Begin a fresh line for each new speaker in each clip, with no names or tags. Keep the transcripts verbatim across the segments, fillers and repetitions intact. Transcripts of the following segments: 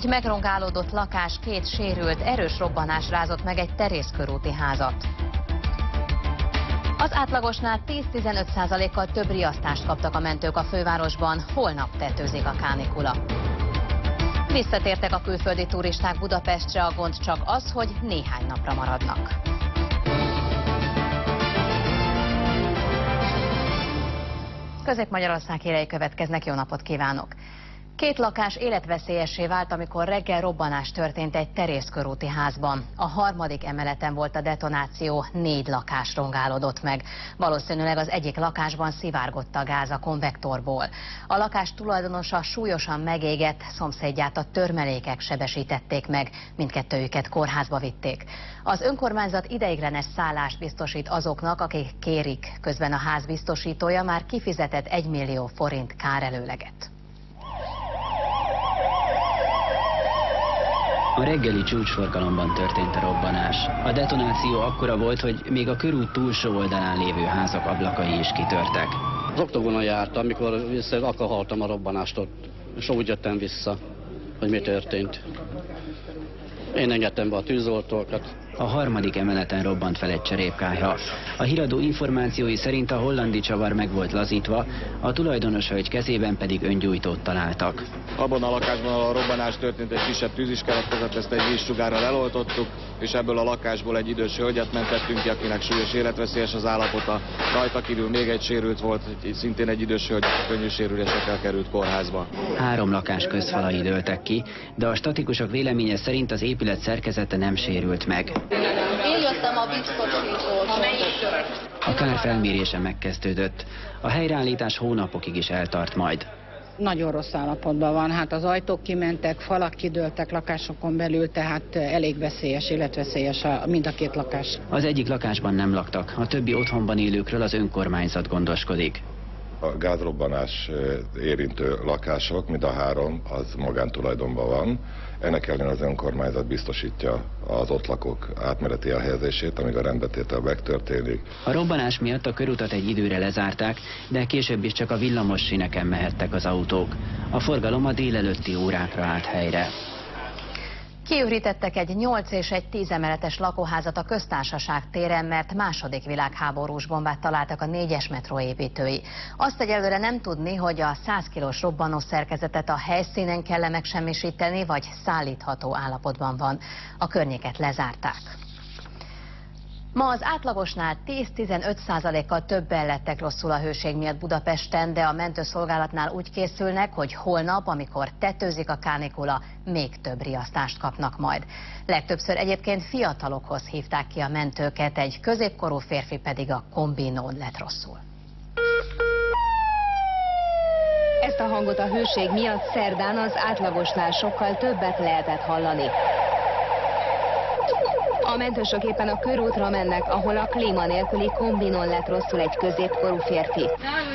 Négy megrongálódott lakás, két sérült, erős robbanás rázott meg egy terészkörúti házat. Az átlagosnál tíz-tizenöt százalékkal több riasztást kaptak a mentők a fővárosban, holnap tetőzik a kánikula. Visszatértek a külföldi turisták Budapestre, a gond csak az, hogy néhány napra maradnak. Közép-Magyarország hírei következnek, jó napot kívánok! Két lakás életveszélyessé vált, amikor reggel robbanás történt egy terészkörúti házban. A harmadik emeleten volt a detonáció, négy lakás rongálódott meg. Valószínűleg az egyik lakásban szivárgott a gáz a konvektorból. A lakás tulajdonosa súlyosan megégett, szomszédját a törmelékek sebesítették meg, mindkettőjüket kórházba vitték. Az önkormányzat ideiglenes szállást biztosít azoknak, akik kérik, közben a ház biztosítója már kifizetett egy millió forint kárelőleget.
A reggeli csúcsforgalomban történt a robbanás. A detonáció akkora volt, hogy még a körút túlsó oldalán lévő házak ablakai is kitörtek.
Az oktogonon jártam, amikor vissza, akkor hallottam a robbanást ott, és úgy jöttem vissza, hogy mi történt. Én engedtem be a tűzoltókat.
A harmadik emeleten robbant fel egy cserépkályha. A híradó információi szerint a hollandi csavar meg volt lazítva, a tulajdonos hölgy kezében pedig öngyújtót találtak.
Abban a lakásban, ahol a robbanás történt, egy kisebb tűz is keletkezett, ezt egy vízsugárral eloltottuk, és ebből a lakásból egy idős hölgyet mentettünk ki, akinek súlyos életveszélyes az állapota. Rajta kívül még egy sérült volt, szintén egy idős hölgy könnyű sérülésekkel került kórházba.
Három lakás közfalai dőltek ki, de a statikusok véleménye szerint az épület szerkezete nem sérült meg.
Én jöttem a biztosítótól.
A kár felmérése megkezdődött. A helyreállítás hónapokig is eltart majd.
Nagyon rossz állapotban van, hát az ajtók kimentek, falak kidőltek lakásokon belül, tehát elég veszélyes, életveszélyes a, mind a két lakás.
Az egyik lakásban nem laktak, a többi otthonban élőkről az önkormányzat gondoskodik.
A gázrobbanás érintő lakások, mind a három, az magántulajdonban van. Ennek ellenére az önkormányzat biztosítja az ott lakók átmeneti elhelyezését, amíg a rendbetétel megtörténik.
A robbanás miatt a körutat egy időre lezárták, de később is csak a villamos síneken mehettek az autók. A forgalom a délelőtti órákra állt helyre.
Kiürítettek egy nyolc és egy tíz emeletes lakóházat a Köztársaság téren, mert második világháborús bombát találtak a négyes metró építői. Azt egyelőre nem tudni, hogy a száz kilós robbanó szerkezetet a helyszínen kell-e megsemmisíteni, vagy szállítható állapotban van. A környéket lezárták. Ma az átlagosnál tíz-tizenöt százalékkal többen lettek rosszul a hőség miatt Budapesten, de a mentőszolgálatnál úgy készülnek, hogy holnap, amikor tetőzik a kánikula, még több riasztást kapnak majd. Legtöbbször egyébként fiatalokhoz hívták ki a mentőket, egy középkorú férfi pedig a kombinón lett rosszul.
Ezt a hangot a hőség miatt szerdán az átlagosnál sokkal többet lehetett hallani. A mentősök éppen a körútra mennek, ahol a klíma nélküli kombinon lett rosszul egy középkorú férfi.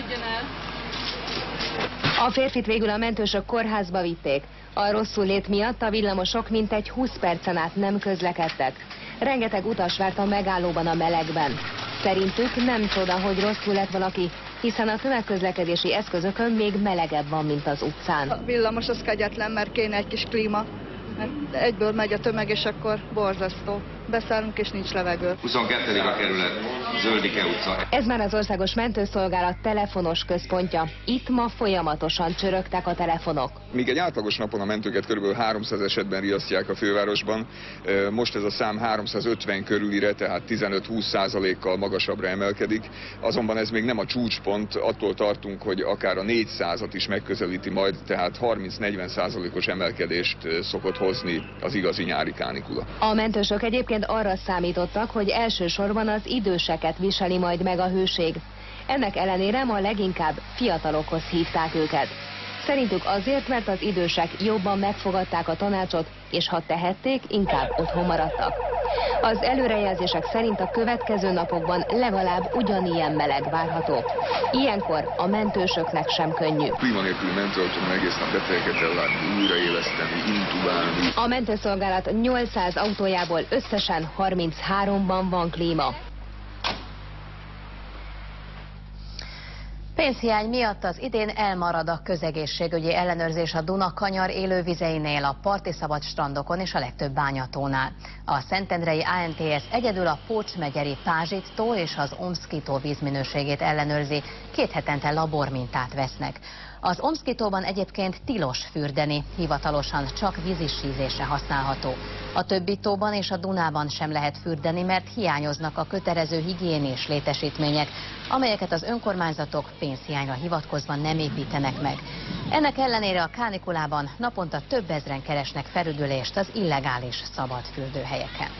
A férfit végül a mentősök kórházba vitték. A rosszul lét miatt a villamosok mintegy húsz percen át nem közlekedtek. Rengeteg utas várt a megállóban a melegben. Szerintük nem csoda, hogy rosszul lett valaki, hiszen a tömegközlekedési eszközökön még melegebb van, mint az utcán.
A villamos az kegyetlen, mert kéne egy kis klíma. Egyből megy a tömeg, és akkor borzasztó. Beszállunk, és nincs levegő.
huszonkettő a kerület, Zöldike utca.
Ez már az Országos Mentőszolgálat telefonos központja. Itt ma folyamatosan csörögtek a telefonok.
Míg egy átlagos napon a mentőket kb. háromszáz esetben riasztják a fővárosban, most ez a szám háromszázötven körülire, tehát tizenöt-húsz százalékkal magasabbra emelkedik. Azonban ez még nem a csúcspont, attól tartunk, hogy akár a négyszázat is megközelíti majd, tehát harminc-negyven százalékos emelkedést szokott hozni az igazi nyári kánikula.
A mentősök egyébként arra számítottak, hogy elsősorban az időseket viseli majd meg a hőség. Ennek ellenére ma leginkább fiatalokhoz hívták őket. Szerintük azért, mert az idősek jobban megfogadták a tanácsot, és ha tehették, inkább otthon maradtak. Az előrejelzések szerint a következő napokban legalább ugyanilyen meleg várható. Ilyenkor a mentősöknek sem könnyű.
Klíma nélküli mentőautóban egész nap betegeket ellátni, újraéleszteni, intubálni.
A mentőszolgálat nyolcszáz autójából összesen harmincháromban van klíma.
Pénzhiány miatt az idén elmarad a közegészségügyi ellenőrzés a Duna-kanyar élővizeinél, a parti szabad strandokon és a legtöbb bányatónál. A szentendrei á en té es egyedül a Pócs-megyeri Pázsit-tó és az Omszki-tó vízminőségét ellenőrzi, két hetente labormintát vesznek. Az Omszki-tóban egyébként tilos fürdeni, hivatalosan csak vízisízésre használható. A többi tóban és a Dunában sem lehet fürdeni, mert hiányoznak a kötelező higiénés létesítmények, amelyeket az önkormányzatok pénzhiányra hivatkozva nem építenek meg. Ennek ellenére a kánikulában naponta több ezren keresnek felüdülést az illegális szabad fürdőhelyeken.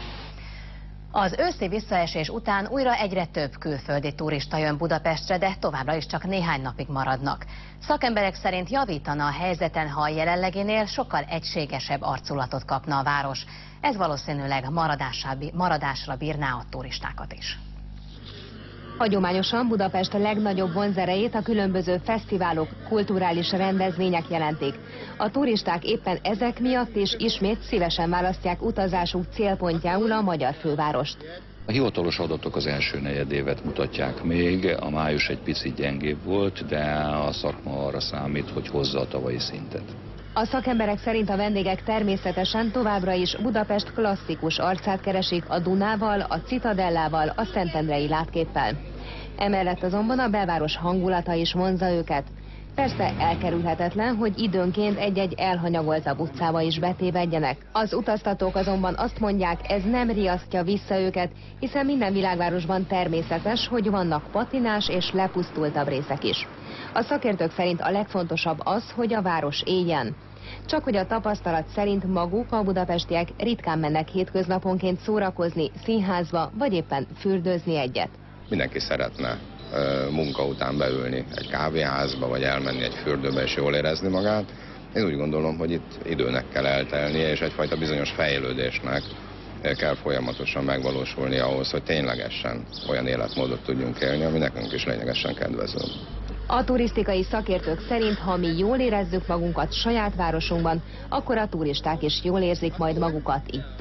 Az őszi visszaesés után újra egyre több külföldi turista jön Budapestre, de továbbra is csak néhány napig maradnak. Szakemberek szerint javítana a helyzeten, ha a jelenleginél sokkal egységesebb arculatot kapna a város. Ez valószínűleg maradásra bírná a turistákat is.
Hagyományosan Budapest legnagyobb vonzerejét a különböző fesztiválok, kulturális rendezvények jelentik. A turisták éppen ezek miatt is ismét szívesen választják utazásuk célpontjául a magyar fővárost.
A hivatalos adatok az első negyedévet mutatják még, a május egy picit gyengébb volt, de a szakma arra számít, hogy hozza a tavalyi szintet.
A szakemberek szerint a vendégek természetesen továbbra is Budapest klasszikus arcát keresik a Dunával, a Citadellával, a Szentendrei látképpel. Emellett azonban a belváros hangulata is vonzza őket. Persze elkerülhetetlen, hogy időnként egy-egy elhanyagoltabb utcába is betévedjenek. Az utaztatók azonban azt mondják, ez nem riasztja vissza őket, hiszen minden világvárosban természetes, hogy vannak patinás és lepusztultabb részek is. A szakértők szerint a legfontosabb az, hogy a város éljen. Csak hogy a tapasztalat szerint maguk, a budapestiek ritkán mennek hétköznaponként szórakozni, színházba, vagy éppen fürdőzni egyet.
Mindenki szeretne munka után beülni egy kávéházba, vagy elmenni egy fürdőbe és jól érezni magát. Én úgy gondolom, hogy itt időnek kell eltelnie, és egyfajta bizonyos fejlődésnek kell folyamatosan megvalósulni ahhoz, hogy ténylegesen olyan életmódot tudjunk élni, ami nekünk is lényegesen kedvező.
A turisztikai szakértők szerint, ha mi jól érezzük magunkat saját városunkban, akkor a turisták is jól érzik majd magukat itt.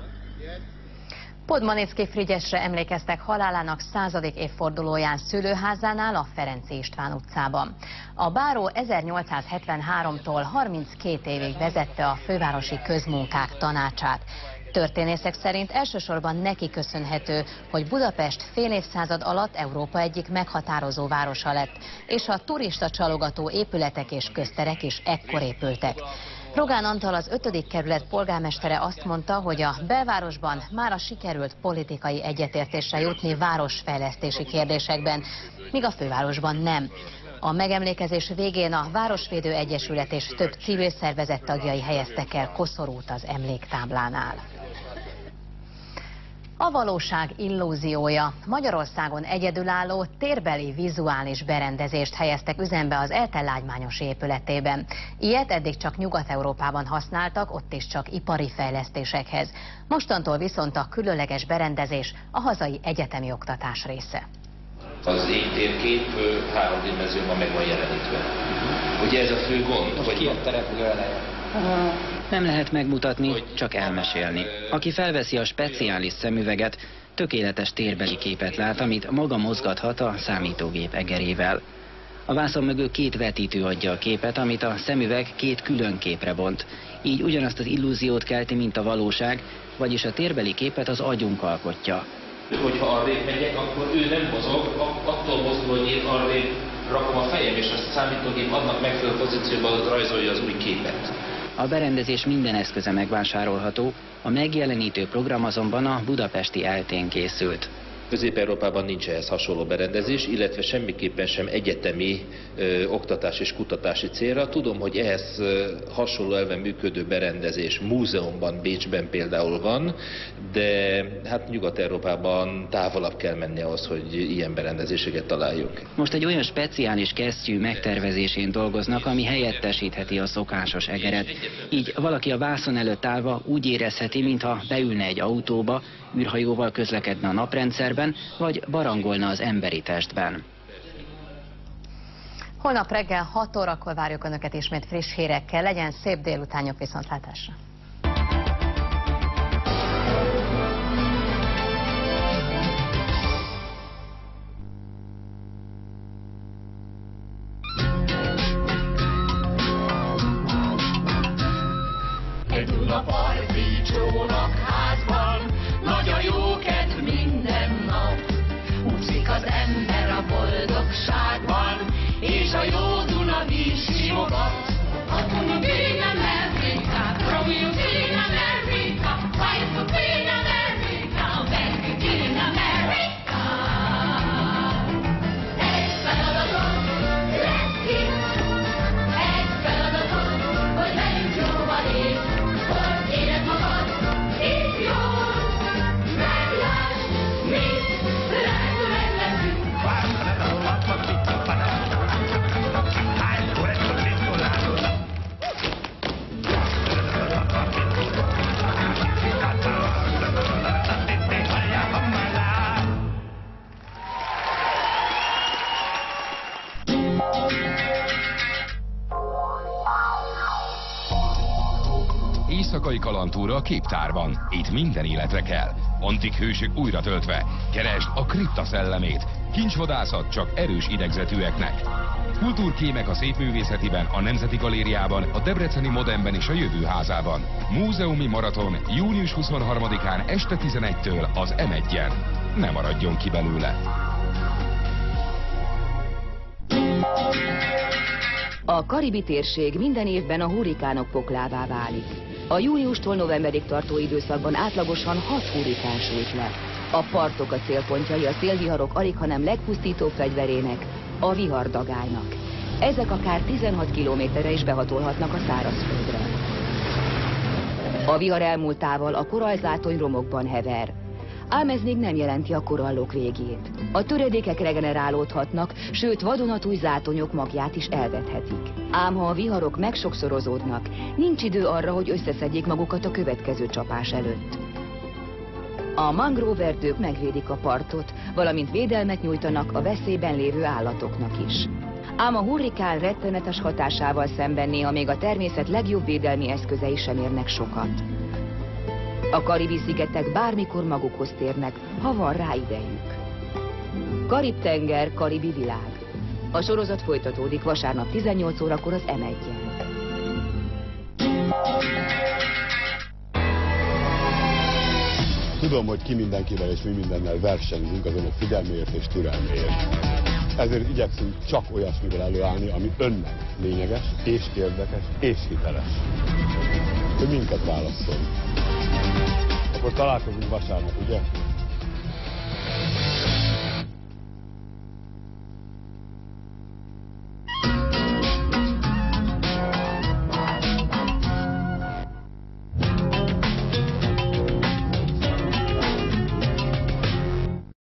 Podmanicki Frigyesre emlékeztek halálának századik évfordulóján szülőházánál, a Ferenczy István utcában. A báró ezernyolcszázhetvenháromtól harminckét évig vezette a fővárosi közmunkák tanácsát. Történészek szerint elsősorban neki köszönhető, hogy Budapest fél évszázad alatt Európa egyik meghatározó városa lett, és a turista csalogató épületek és közterek is ekkor épültek. Rogán Antal, az ötödik kerület polgármestere azt mondta, hogy a belvárosban mára sikerült politikai egyetértésre jutni városfejlesztési kérdésekben, míg a fővárosban nem. A megemlékezés végén a Városvédő Egyesület és több civil szervezet tagjai helyeztek el koszorút az emléktáblánál. A valóság illúziója. Magyarországon egyedülálló térbeli vizuális berendezést helyeztek üzembe az ELTE lágymányos épületében. Ilyet eddig csak Nyugat-Európában használtak, ott is csak ipari fejlesztésekhez. Mostantól viszont a különleges berendezés a hazai egyetemi oktatás része.
Az égtérkép háromdimenzióban meg van jelenítve. Ugye ez a fő gond?
Most ki a repülőeleje? Nem lehet megmutatni, csak elmesélni. Aki felveszi a speciális szemüveget, tökéletes térbeli képet lát, amit maga mozgathat a számítógép egerével. A vászon mögül két vetítő adja a képet, amit a szemüveg két külön képre bont. Így ugyanazt az illúziót kelti, mint a valóság, vagyis a térbeli képet az agyunk alkotja.
Hogyha arrébb megyek, akkor ő nem mozog, attól mozdul, hogy én arrébb rakom a fejem, és a számítógép annak megfelelő pozícióban rajzolja az új képet.
A berendezés minden eszköze megvásárolható, a megjelenítő program azonban a budapesti eltén készült.
Közép-Európában nincs ehhez hasonló berendezés, illetve semmiképpen sem egyetemi ö, oktatás és kutatási célra. Tudom, hogy ehhez ö, hasonló elven működő berendezés múzeumban, Bécsben például van, de hát Nyugat-Európában távolabb kell menni ahhoz, hogy ilyen berendezéseket találjunk.
Most egy olyan speciális kesztyű megtervezésén dolgoznak, ami helyettesítheti a szokásos egeret. Így valaki a vászon előtt állva úgy érezheti, mintha beülne egy autóba, űrhajóval közlekedne a naprendszerben, vagy barangolna az emberi testben.
Holnap reggel hat órakor várjuk Önöket ismét friss hírekkel. Legyen szép délutánjuk, viszontlátásra!
simogat. Up on the green America, growing green America, fight for green America, very green America. Egy feladatot lesz ki, egy feladatot, hogy legyünk jóval épp, hogy éred magad, itt jól, meglásd, mit lehetőleg leszünk.
Éjszakai kalandtúra a képtárban. Itt minden életre kell. Antik hősök újra töltve. Keresd a kripta szellemét. Kincsvadászat csak erős idegzetűeknek. Kultúrkémek a Szépművészetiben, a Nemzeti Galériában, a Debreceni Modernben és a Jövőházában. Múzeumi maraton június huszonharmadikán este tizenegytől az em egyen. Ne maradjon ki belőle!
A karibi térség minden évben a hurrikánok poklává válik. A júniustól novemberig tartó időszakban átlagosan hat hurrikán sújt le. A partok a célpontjai a szélviharok alighanem legpusztítóbb fegyverének, a vihardagálynak. Ezek akár tizenhat kilométerre is behatolhatnak a szárazföldre. A vihar elmúltával a korallzátony romokban hever. Ám ez még nem jelenti a korallok végét. A töredékek regenerálódhatnak, sőt vadonatúj zátonyok magját is elvethetik. Ám ha a viharok megsokszorozódnak, nincs idő arra, hogy összeszedjék magukat a következő csapás előtt. A mangroveerdők megvédik a partot, valamint védelmet nyújtanak a veszélyben lévő állatoknak is. Ám a hurrikán rettenetes hatásával szemben néha még a természet legjobb védelmi eszközei sem érnek sokat. A Karibi-szigetek bármikor magukhoz térnek, ha van rá idejük. Karib-tenger, karibi világ. A sorozat folytatódik vasárnap tizennyolc órakor az em egyen.
Tudom, hogy ki mindenkivel és mi mindennel versenyzünk az önök figyelméért és türelméért. Ezért igyekszünk csak olyasmivel előállni, ami önnek lényeges, és érdekes, és hiteles. Hogy minket válasszol. Akkor találkozunk vasárnap, ugye?